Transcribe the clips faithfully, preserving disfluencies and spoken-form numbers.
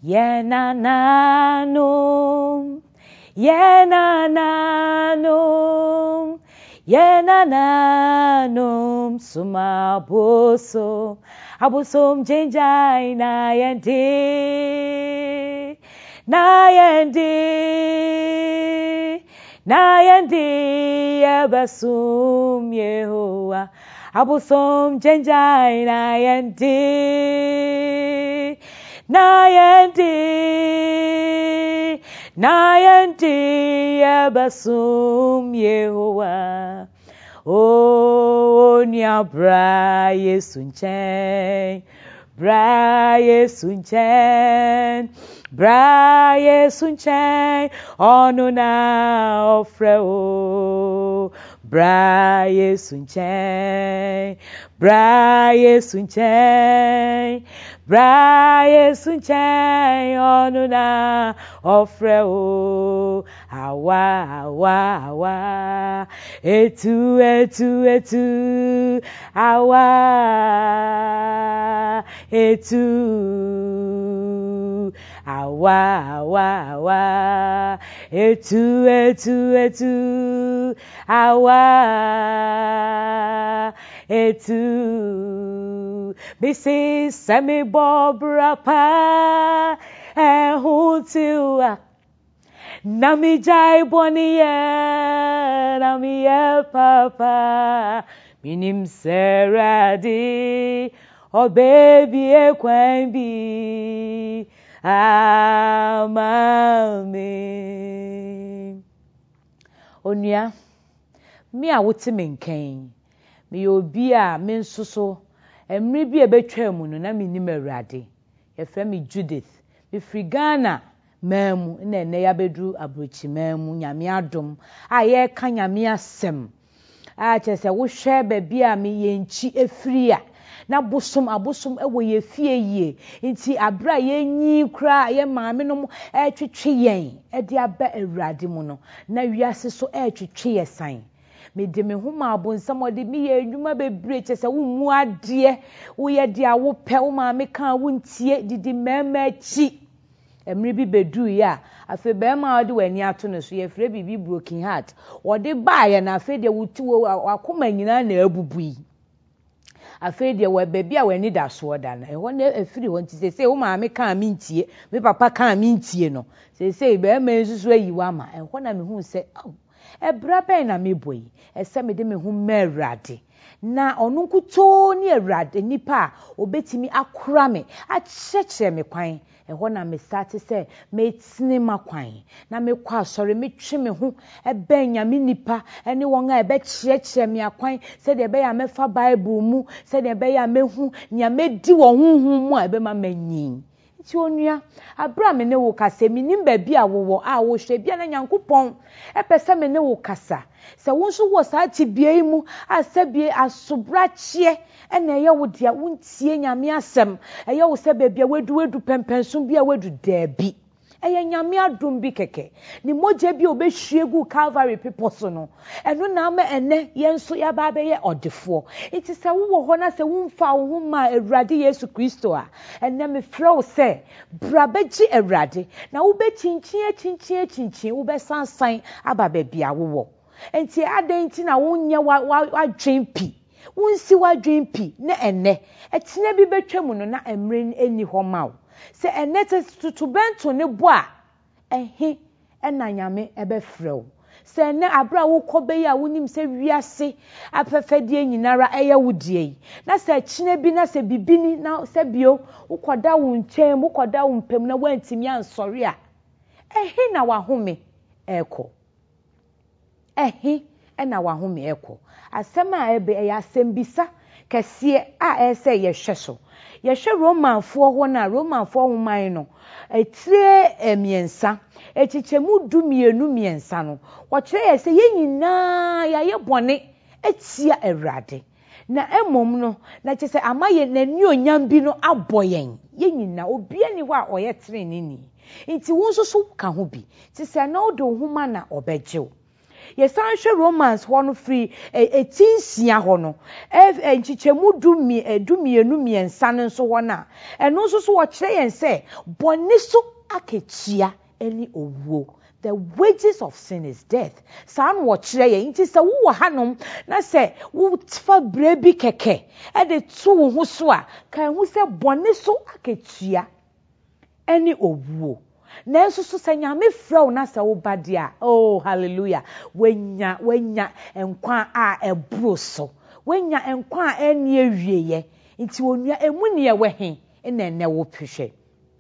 Yenananum, yenananum, yenananum, sumaboso, abosom jenjai na yendi, na yendi, na yendi, abasum Yehowa, abosom jenjai na yendi. Nayendi, Nayendi, abasum Yehowa. Oh, nya bra Yesunchen, bra Yesunchen, bra Yesunchen, onu na ofre o. Bra Yesunchen, bra Yesunchen, bra Yesunchen, onu na ofre o. Awa, awa, awa, etu, etu, etu, awa, etu, awa, awa, awa, etu, etu, etu, awa, etu. Bisi semi bobra pa ehutiwa. Nami jai boniye, nami ye papa, minim seradi, oh baby e kwembi, amame. Onya, mi a wuti menken, mi obi a men suso, emri bi ebetwa mu no na minim erade. Ye frɛ me Judith, mi firi Ghana. Memu na ene ya bedru abrochi memu nyame adom a ye ka nyame asem a chese wo hwe ba bia me yenchi efiri a na bosom abosom ewo ye fie yie nti abra ye nyi kra ye maame no e twetwe yen e de aba awurade mu no na wiase so e twetwe ye san me de me homa abonsam ode me ye adwuma bebre chese wo mu ade wo ye de a wo pɛ wo maame kan wo ntie didi mema chi emri bi bedu ya afi be ma ode wani ato no so ye frɛ bibi broken heart ode ba ya na afi de wuti wo akoma nyina na abubui afi de we baby a wani da so da na ehɔ na afiri hɔ nti sese wo maame kan me ntie me papa kan me ntie no sese be ma nsusu ayi wa ma ehɔ na me hu sɛ ebra bɛn na me boyi ɛsɛ me de me hu mɛwrade na ɔno nkuto ni awrade nipa obetimi akora me a kyekye me kwan ehɔ na me start sɛ me tini makwan na me kwa asɔre me twe me ho ɛbɛn nyame nipa ɛne wɔn a ɛbɛkyekye me akwan sɛ de ɛbɛyɛ me fa bible mu sɛ de ɛbɛyɛ me hu nyame di wɔ honhom mu a ɛbɛma manyin nti onua abra me ne wo kasa me nim ba bi a wo wo a wo hwɛ bia na nyankopɔn ɛpɛ me ne wo kasa sɛ wo nso wo saa ti bia mu asɛ bia asobrachie ɛna ɛyɛ wo dia wo ntie nyame asɛm ɛyɛ wo sɛ bia wedu wedu pempenso bia wedu daabi ɛyɛ nyame adom bi kɛkɛ ni mogye bi obehwie gu Calvary people so no ɛno na ama ɛnɛ yɛnso yaba bɛyɛ ɔdefo iti sɛ wo wɔ hɔ na sɛ wo mfa wo ho ma Awurade Yesu Kristo a ɛnɛ me frɛ wo sɛ bra bɛgye Awurade na wo bɛkyinkyin kyinkyin kyinkyin wo bɛsansan aba baabi a wo wɔ enti adan nti na wo nyɛ wadwen pi wo nsi wadwen pi na ɛnɛ ɛtena bi betwa mu no na emre eni hɔ ma wo se enete tutubento ne bo a ehe ena nyame ebefrɛ wo se ne abra wo kɔbɛ ya wonim se wiase apɛfɛde nyinara ɛyɛ wo die na se kyene bi na se bibini na se bio wo kɔda wo nkyɛm wo kɔda wo mpam na wantimi ansɔre a ehe na wahome ɛkɔ ehe ena wahome ɛkɔ asɛm a ebe ɛyɛ asɛm bisa kɛseɛ a ɛsɛ yɛhwɛ so yɛhwɛ romanfoɔ hɔ na romanfoɔ ho man no etire emiensa echichemu du mienu miensa no wɔkyerɛ yɛ sɛ yɛn nyinaa yɛayɛ bɔne etia Awurade na emom no na kyerɛ sɛ ama yɛ n'ani onyam bi no abɔ yɛn yɛn nyinaa obia ni hɔ a ɔyɛ tere ne ni nti wo nso so ka ho bi te sɛ na ɔdo homa na ɔbɛgyew Yesan hwe Romans ho no free etinsia ho no e nchichemu dumi edumienu miensa no so ho na eno so so wo kire yen se bone so akechia eni owuo. The wages of sin is death. San wo kire yen nti se wo hanom na se wo tfa brebi keke e de tu wo ho so a kan hu se bone so akechia eni owuo. Nenso so sanyame frɛ na sɛ wo ba dia oh hallelujah wenya wenya enkwa a ebro so wenya enkwa a eni awieye nti onua emu ne ye wehe ena ene wo phehwe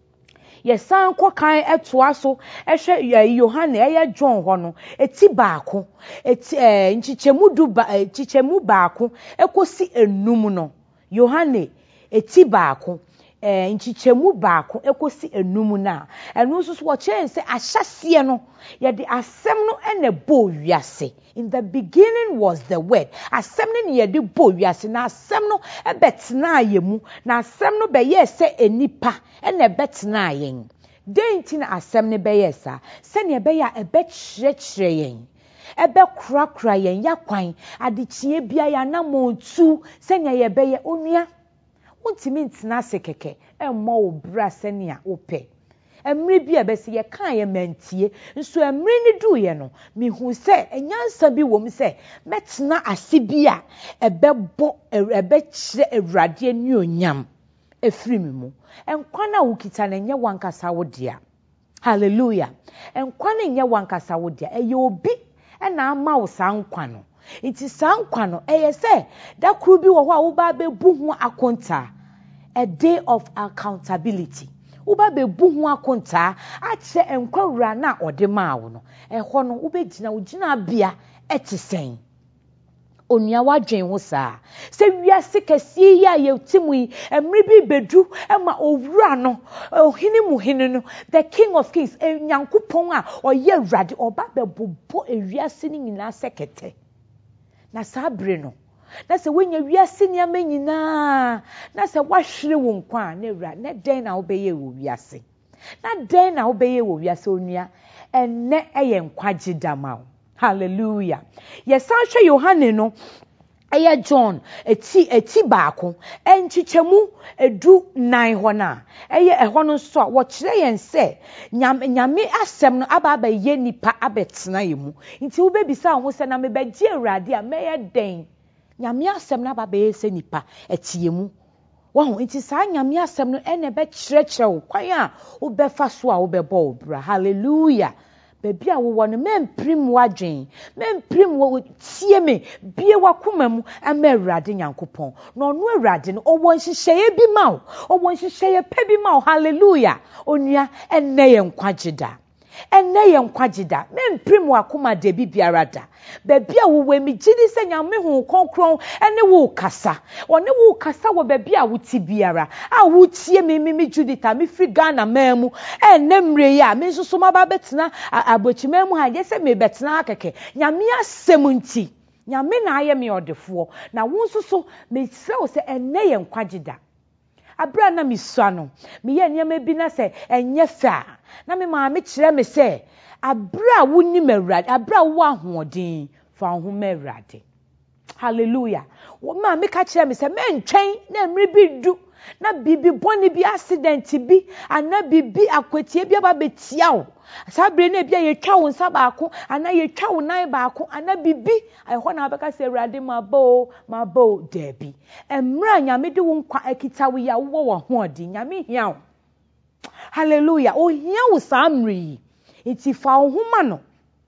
yesan kokan etoa so ehwe Yohane eye John ho no eti baako eti eh nchichemu du ba nchichemu baako ekosi enum no Yohane eti baako eh nchichemu baako ekosi enum na enu so so wo chen se ahyase no ye de asem no ene bo wiase. In the beginning was the word. Asem no ye de bo wiase na asem no ebetena yemu na asem no be ye se enipa ene betena yen. Denti na asem ne be ye sa se ne be ya ebe kyerɛkyerɛ yen ebe krakra yen yakwan adechie bia ya na montu se ne ye be ye onua untimi ntina se keke emma wo bra senia ope emre bia be se ye kan ye mantie nso emre ni du ye no mihu se enyansa bi wom se metena ase bia ebebo ebe kire awurade ani onyam efiri mi mu enkwa na wukita na nye wankasa wo dia. Hallelujah. Enkwa na nye wankasa wo dia eye obi na ama wo sankwa no. Iti sankwa no eye se da kru bi wo ho a wo ba bebu ho akonta, a day of accountability. Wo ba bebu ho akonta a che enkwa wura na ode ma wo no eho no wo begina wo gina bia etisen onua wadwen ho saa se wiase kese ya ye timu yi emre bi bedu ema owura no ohini muhini no the king of kings enyankopon a oye awurade oba bebobo ewiase ni nyina sekete na sabre no na se wenya wiase ni amanyina na se wahwere wo nkwa na awura na den na obeye wo wiase na den na obeye wo wiase onua enne eye nkwaje dama. Hallelujah. Yesan hwe Yohane no eye John eti eti baako enchichemu edu nine ho na eye eho no so wo kire yen se nyame nyame asem no aba aba ye nipa abetena yemu nti wo bebisa ho se na me bagye awurade a meye den nyame asem na aba aba ye se nipa etiemu wo nti sa nyame asem no ene be kire kire wo kwan a wo befa so a wo bebo obra. Hallelujah. Baby a wo won memprim wadwen memprim wo tie me bie wakoma mu ama awurade nyankopon no no awurade no owo nhyehyeye bi ma wo owo nhyehyeye pe bi ma wo. Hallelujah. Onua enne ye nkwageda enne ye nkwageda memprim wakoma de bi biara da baby a wo wemi gidi se nyame hu konkron ene wo kasa one wo kasa wo baby a wo ti biara a wo tie me me Judith me free Ghana mamu enne mre ya me nso so maba betena abochima mu ha je se me betena akeke nyame asem nti nyame na aye me odefo na wo nso so me se wo se enne ye nkwageda abra na mi suano me ye nyama bi na se enye fa na me ma me kire me se abra woni mawurade abra wo ahoodin fa ho mawurade. Hallelujah. Wo ma me ka kire me se mentwen na mri bi du na bibi boni bi accident bi ana bibi akwatie bi aba betia wo sabre na bia ye twa wo nsa baako ana ye twa wo nan baako ana bibi aho na abeka se awurade mabo mabo debi emra nyame de wo nkwa akita wo ya wo wo ho odi nyame hia wo. Hallelujah. O hia wo samri iti fa wo homa no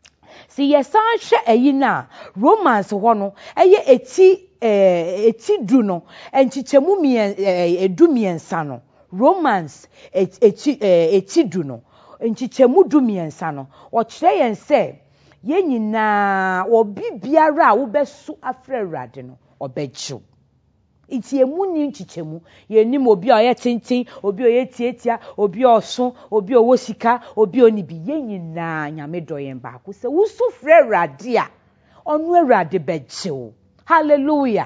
si yesan hwe ayi na Romans ho no eye eti eh eti du no enchichemu mi edu miensa no Romans eti eti du no enchichemu du miensa no o kire yen se ye nyina obi biara wo besu afra awurade no obechiw iti emu ni nchichemu ye nim obi a ye tintin obi o ye tietia obi oso obi o wosika obi oni bi ye nyina nyame doyen ba ko se wo su fra awurade a onu awurade bechiw. Hallelujah.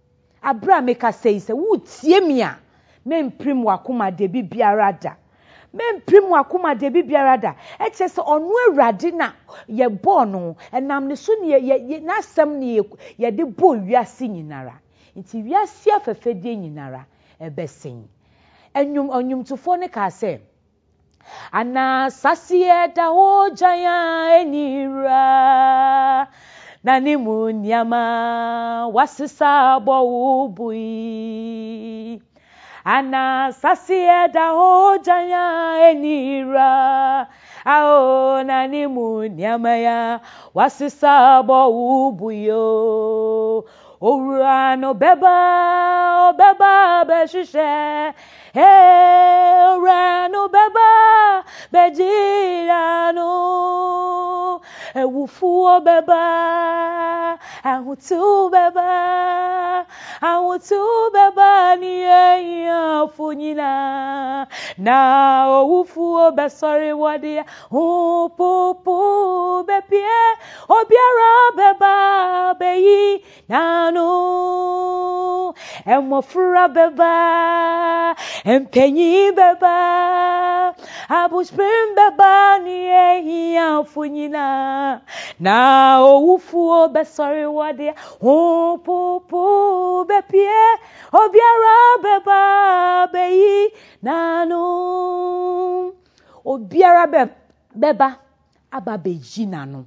Abra meka say se wo tie mi a memprim wakoma de bi biara da men primu akuma de bibiara da eche se onu awurade na ye bo no enam ne so ne ye nasem ne ye de bo wiase nyinara nti wiase afefede nyinara ebesen enyum onyumtufo ne ka se ana sasie da hojaya enira nani munyama wasisa bo ubui ana sasie da hojaya enira ao nani munyama ya wasisa bo ubuyo owura no beba obeba beshishe hey owura no beba bejira no ewufu obeba ahutu beba ahutu beba ni ya funyina na owufu obesori wadi hu pu pu bepie obiara beba beyi nanu emofura beba empenyi beba abusprim beba ni ya funyina na owufu obesori wadi hu pu pu bepie obiara beba beyi nanu obiara be beba aba beji nanu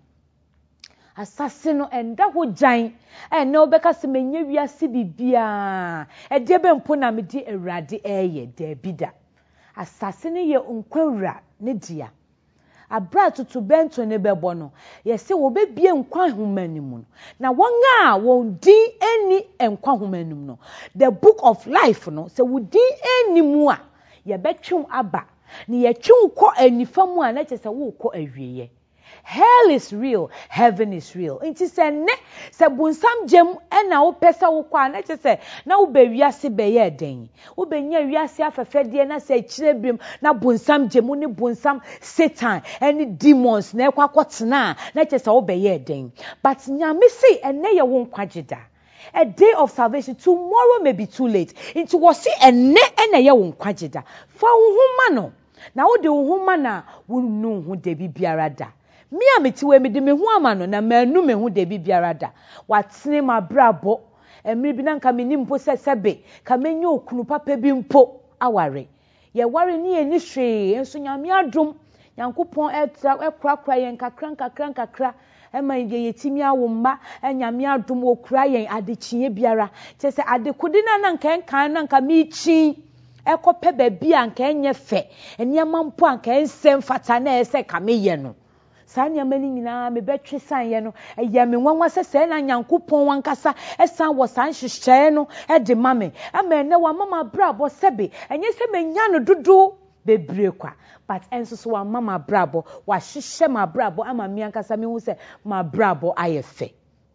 asase no enda ho jan e na obeka se menye wiase bibia e de be mpo na medi awurade eye da bida asase ne ye nkwawura ne dia abra tutu bento ne bebo no ye se wo be bie nkwa homanum no na wonga won din eni enkwa homanum no the book of life no se wo din enimu a ye betwum aba ne ye twum ko anifamu a na chese wo ko awieye. Hell is real, heaven is real. Inti se ne se bunsam jem ena wo pesa wo kwa na che se na wo be wiase be ye den. Wo be nya wiase afefede na se kirebim na bunsam jem ni bunsam Satan any demons na ekwa kwotena na che se wo be ye den. But nyame say ene ye wo nkwageda. A day of salvation, tomorrow may be too late. Inti wo si ene ene ye wo nkwageda. Fa wo huma no. Na wo de wo huma na wo nu hu de bibiara da. Me ametiwe me de me hu amano na manu me hu de bibiara da watene ma brabo emri bi na nka me ni mpo sesebe ka menye okunu papa bi mpo aware ye ware ni eni hwe enso nyame adom yankopon etra ekrakra yen kakra kakra kakra ema ye yetimi awomma enyame adom okura yen adechie biara tese adekudi na na nka enkan na nka me chi ekope ba bi anka enye fe eniama mpo anka ensem fata na ese ka me ye no sanya mani nyina me betwe sanye no eya me nwanwa sese na nyankopon wankasa esan wo san hyehyɛ no e de mame ama ne wa mama brabo sebe enye se menya no dodo bebre kwa but enso so wa mama brabo wa hyehyɛ ma brabo ama me ankasa me hu se ma brabo ayefe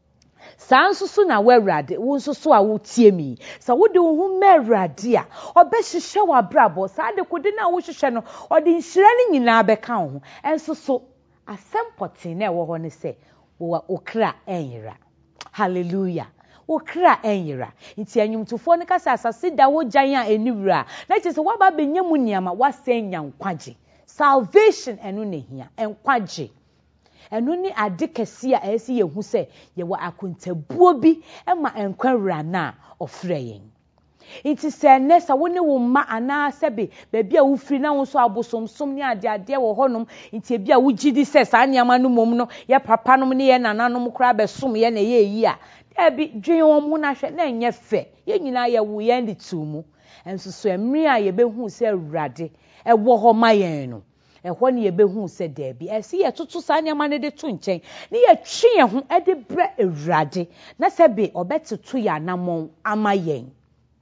sansusu na wewrade wonsusu a wotie mi sa wode wo hu mewrade a obehyehyɛ wa brabo sa de kodi na wo hyehyɛ no ode nhyira ni nyina beka ho enso so asempoti na ewo ho ne se wo okra enyira. Hallelujah. Okra enyira. Nti anyumtufo ne kasa asase da wo jan a eniwura na che se waba benya mu niama wasenya nkwaje. Salvation enu ne hia enkwaje. Enu ni ade kese a esi yehu se ye wo akontabuo bi ema enkwawura na ofre yen. Inti se nesa woni wo ma ana sebe baabi a wo firi na wo so abosomsom ni ade ade wo honom inti bia wo gidi se sa niama no mom no ye papa nom ne ye nananom kra besom ye na ye yi a ebi dwen wo mu na hwe na enye fe ye nyina ye wo ye ndi tumu enso so emri a ye behu se awurade e wo ho ma yen no ehwo ne ye behu se da bi esi ye tutu sa niama ne de to nchen ne ye twe ye ho e de bre awurade na sebe obetutu ya namon ama yen.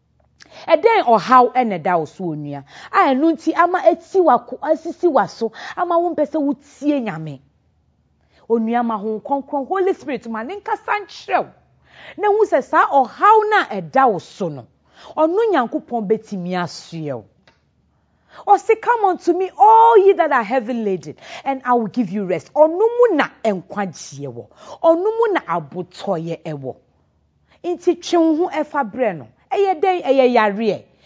Eden ohaw eneda oso onua a enu nti ama eti wako asisi waso ama wo mpese wutie nyame onua ma ho konkron Holy Spirit ma nenka sanchrew na hu se sa ohaw na eda oso no onu nyankopon betimi asoe o say come unto me all ye that are heavy laden and I will give you rest onu mu na enkwagye wo onu mu na abotoye ewo inti twen ho efa bre no eye den eye yare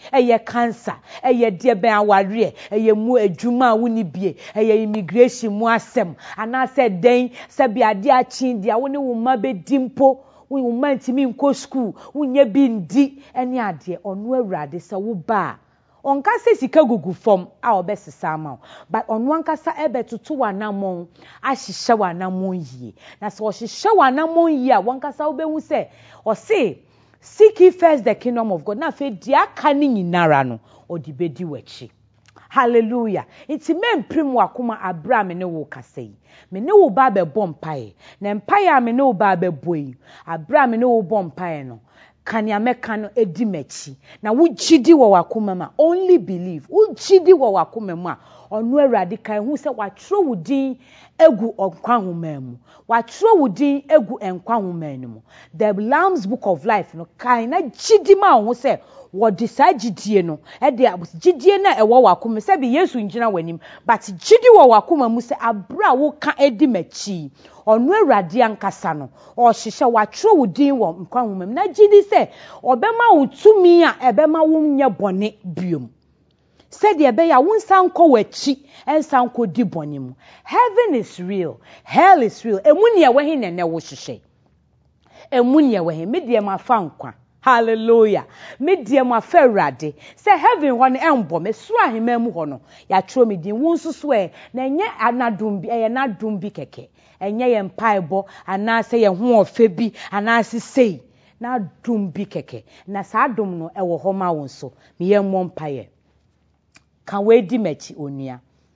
eye cancer eye de ben aware eye mu adwuma woni bie eye immigration mu asem ana se den se bia de achi dia woni wo ma be dimpo wo ma ntimi nko school wonye bi ndi ene ade ono awurade se wo ba onka se sika gugu fom a obesesa ma but ono ankasa ebetoto wanamon ahihye wanamon yie na se ohihye wanamon yie a wankasa obehu se o se seek ye first the kingdom of God na fe dia ka ni nyinara no odi bedi wachi. Hallelujah. Iti men prim wakuma abra me ne wo kasei. Me ne wo ba be bom pae. Na mpae me ne wo ba be boyi. Abra me ne wo bom pae no. Kanya meka no edi mechi. Na wo gidi wo wakuma ma. Only believe. Wo gidi wo wakuma ma. Onu Awurade kan hu se watro wudin egu onkwa homa mu. Watro wudin egu enkwa homa mu. The Lamb's Book of Life no kan na gidi ma hu se wodi sa gidie no e de gidie na ewo wakoma se bi Yesu ngina wanim but gidi wo wakoma mu se abra wo ka edi machi onu Awurade ankasa no o hihye watro wudin wo nkwa homa mu na gidi se obema wutumi a ebema wo nye bone biom said the beya won sanko wachi en sanko di bonimu. Heaven is real, hell is real. Emunia wehi ne ne wo hihye. Emunia wehi medie ma fa nkwa. Hallelujah. Medie ma fa Awurade. Say heaven ho ne embo me so ahema mu ho no. Ya tro me din won susu e na enye anadum bi e na dum bi keke. Enye ye mpaebo ana se ye ho ofe bi ana se sei na dum bi keke. Na sa dum no e wo ho ma won so. Me ye mo mpaye. Kan we di mechi onua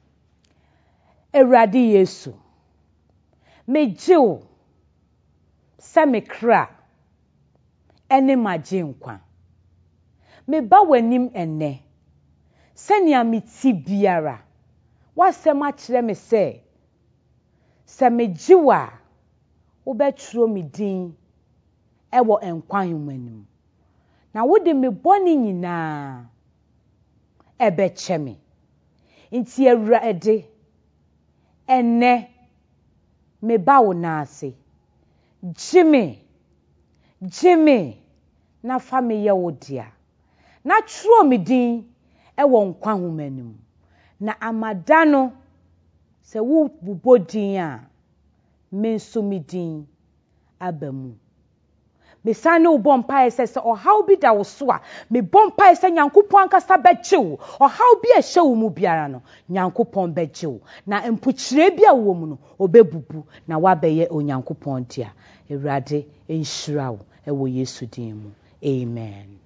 Awurade Yesu me jiw se me kra ene magye nkwa me ba wanim enne se nia me ti biara wasem a kire me se se me jiwa wo betro me din ewo enkwa hemanim na wo de me boni nyina ebe cheme inti Awurade enne me bawo na ase Jimmy Jimmy na fa me ye wo dia na tro me din ewo nkwa homanim na amadano se wo bubodin a me nso me din abamu me sane wo bompa ese se o how bi da wo so a me bompa ese Nyankopon ankasa bechew o how bi a hyew mu biara no Nyankopon bechew na empukyire bi a wo mu no obebubu na wabeye Onyankopon dia Awurade enhyira wo ewo Yesu din mu amen.